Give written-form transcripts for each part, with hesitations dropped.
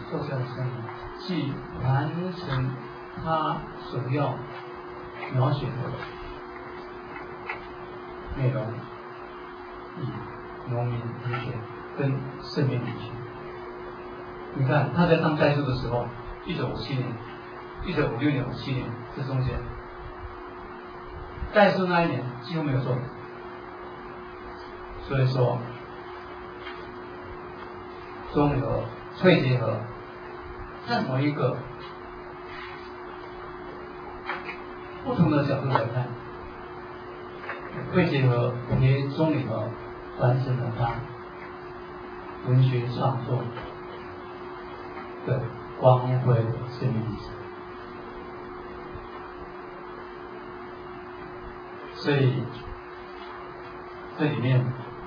作家的生命，去完成他所要描写的内容，以农民文学跟生命文学。你看他在当代书的时候，1957年、1956年、57年这中间，代书那一年几乎没有作品，所以说综合、脆结合，看从一个不同的角度来看，脆结合也综合完成了他文学创作的光辉的生命历程。所以这里面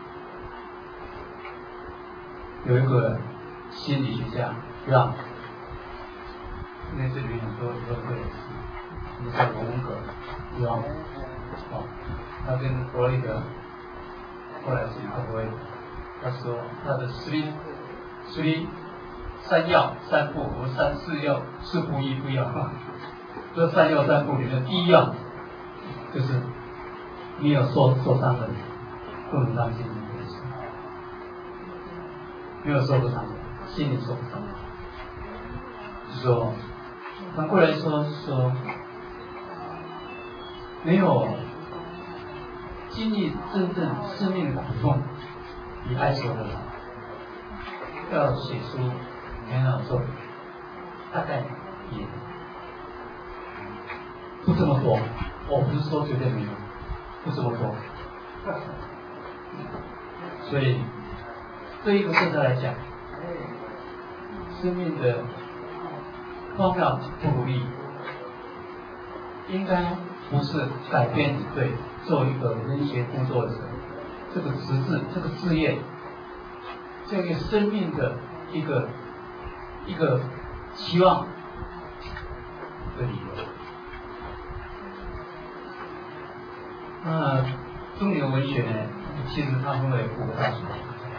有一个心理学家让，因为这里面很多个人，你像荣格，让，他跟弗洛伊德后来是一个会，他说他的三要三不和四要四不一不要，这三要三不里面第一要就是没有受伤的人不能当心理医生，没有受过伤的心理受伤，就说反过来说没有经历真正生命的苦痛与哀愁的人，要写出美好作品，大概也不这么多。我不是说绝对没有，不这么多。所以对一个作者来讲，生命的荒谬不如意，应该不是改变你对做一个文学工作者这个职志、这个事业、这个生命的一个期望的理由。那中年文学呢，其实它分为5个大主题。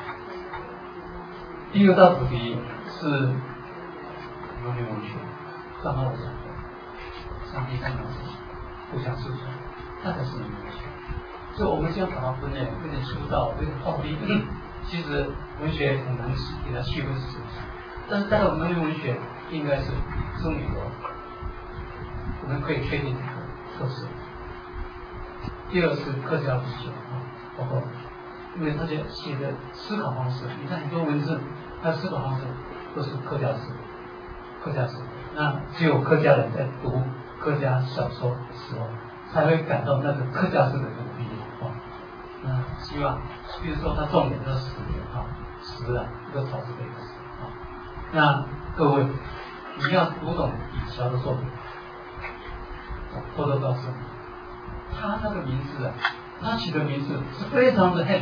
第一个大主题是农民文学，刚刚我讲的上帝看到自己互相诉说，那才是农民文学。所以我们这样把它分类有点粗糙，有点暴力。其实文学很难给它区分是什么，但是带到农民文学应该是中美国，我们可以确定特色。第二是客家文学，包括因为他写的思考方式，你看很多文字，他的思考方式都是客家式。那只有客家人在读客家小说的时候，才会感到那个客家式的努力那希望，比如说他重点是词一个草字的意思那各位，你要读懂李峤的作品，偷偷告诉你，他那个名字他起的名字是非常的 happy。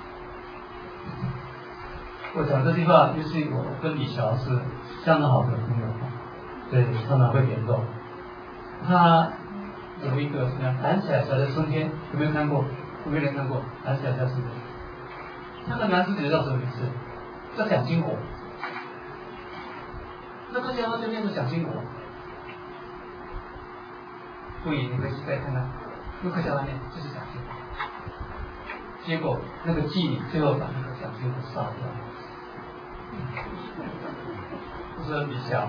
我讲这句话，就是我跟李峤是相当好的朋友，对，常常会联络。他有一个什么样蓝彩霞的春天，有没有看过？有没有人看过蓝彩霞春天？那个男主角叫什么名字？叫蒋经国。那客家话就念作蒋经国。注意，你可以再看看，用客家话念就是蒋经国。结果那个妓女最后把那个蒋经国杀掉。我说李峤，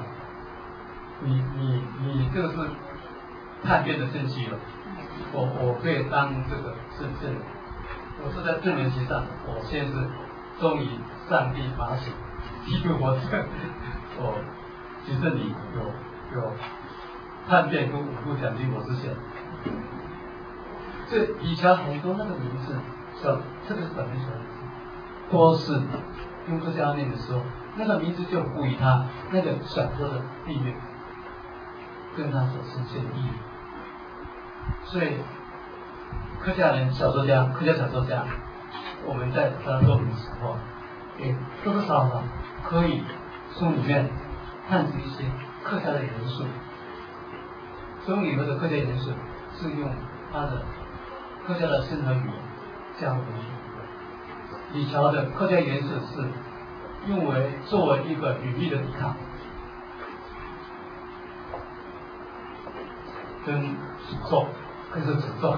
你这个是叛变的证据了。我可以当这个证人，我是在证人席上，我现在是终于上帝发现，因为我举证你有叛变跟侮辱蒋经国之前，这李峤很多那个名字，这个是本名所都是用客家念的时候，那个名字就赋予他那个小说的地位，跟他所呈现的意义。所以客家小说家，我们在他作品的时候，也多多少少可以从里面探出一些客家的元素。中里头的客家元素是用他的客家的生活语言加入文学。李峤的客家元素是作为一个语义的抵抗， 跟诅咒，可是诅咒。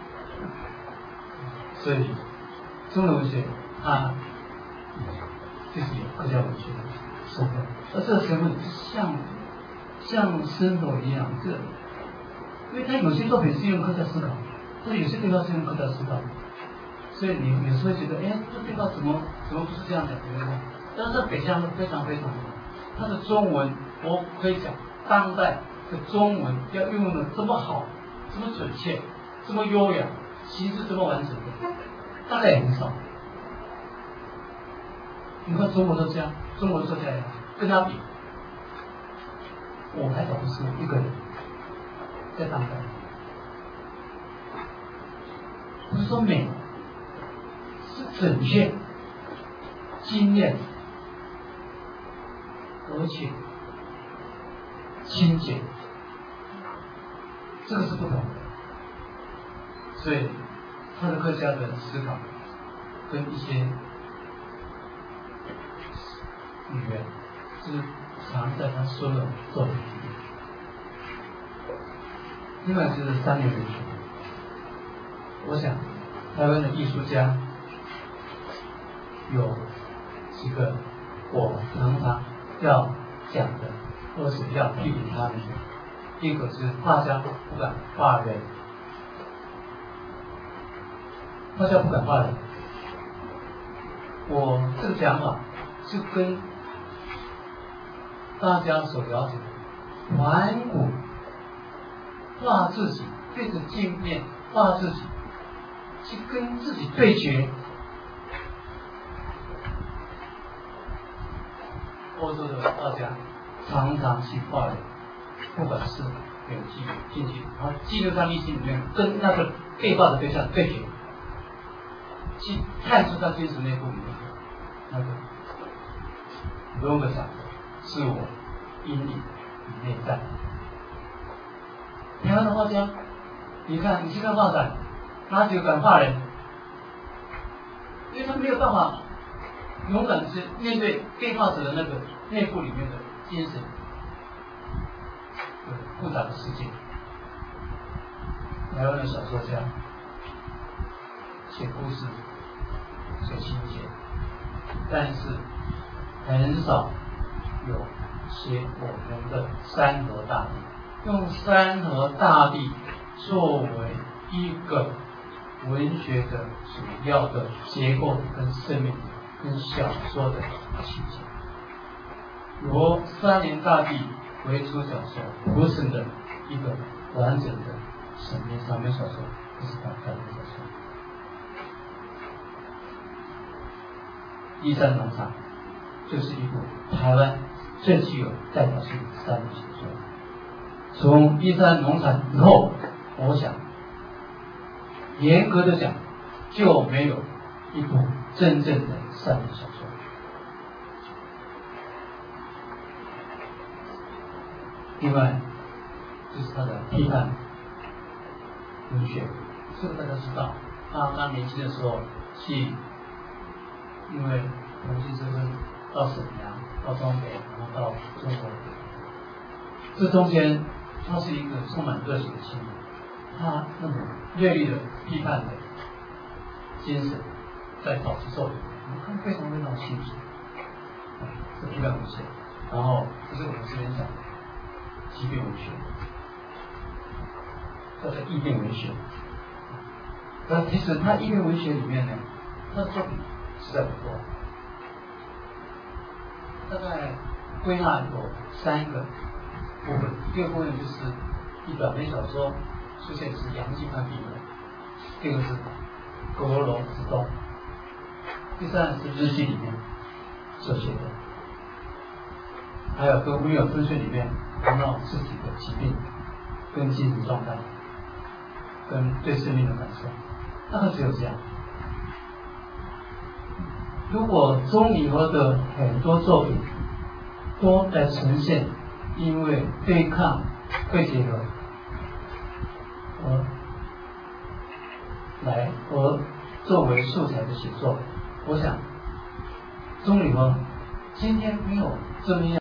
所以中国文学它就是有客家文学的身份，而这个身份像生活一样，因为他有些作品是用客家思考，但是有些对话是用客家思考，所以你有时候会觉得，哎，这对话怎么不是这样讲，对不对？但是在北向非常非常好，他的中文我可以讲，当代的中文要运用的这么好，这么准确，这么优雅，形式这么完整的，大概也很少。你看中国作家，中国作家跟他比，我还找不出一个人在当代，不是说美，是准确、精炼，而且清洁，这个是不同的。所以他的客家的思考跟一些语言是藏在他所有作品里面。另外就是三流文学，我想台湾的艺术家有几个我常常要讲的，或是要批评他们的。一个是画家不敢画人，画家不敢画人。我这个讲法是跟大家所了解的盘古画自己，对着镜面画自己，去跟自己对决。欧洲的画家常常去画人，不管是远距近距，然后进入他内心里面，跟那个被画的对象对决，去探出他精神内部里面那个如何想的自我阴影与内在。台湾的画家，你看你去看画展，哪几个敢画人？因为他没有办法勇敢的去面对被画者的那个内部里面的精神复杂的世界。台湾的小说家写故事、写情节，但是很少有写我们的山河大地，用山河大地作为一个文学的主要的结构跟生命跟小说的情节，由三年大地为主角所铺成的一个完整的长篇小说，这是他的小说。依山农场就是一部台湾最具有代表性的三部小说。从依山农场以后，我想严格的讲，就没有一部真正的三部小说。另外就是他的批判文学，这个大家知道，他刚年轻的时候去，因为同性之分到沈阳，到东北，然后到中国，这中间他是一个充满热血的青年，他那种锐利的批判的精神在早期作品，我们看非常非常清楚，是批判文学。然后这是我们之前讲的畸变文学，或者异变文学。但其实他异变文学里面呢，他的作品实在不多，大概归纳有3个部分。第一个部分就是以短篇小说出现是杨继宽笔文，第二个是阁楼之东，第三是日记里面所写的，还有跟微友分析里面谈到自己的疾病跟精神状态跟对生命的感受，大概只有这样。如果钟理和的很多作品都来呈现因为对抗被结合而作为素材的写作，我想钟理和今天没有这么样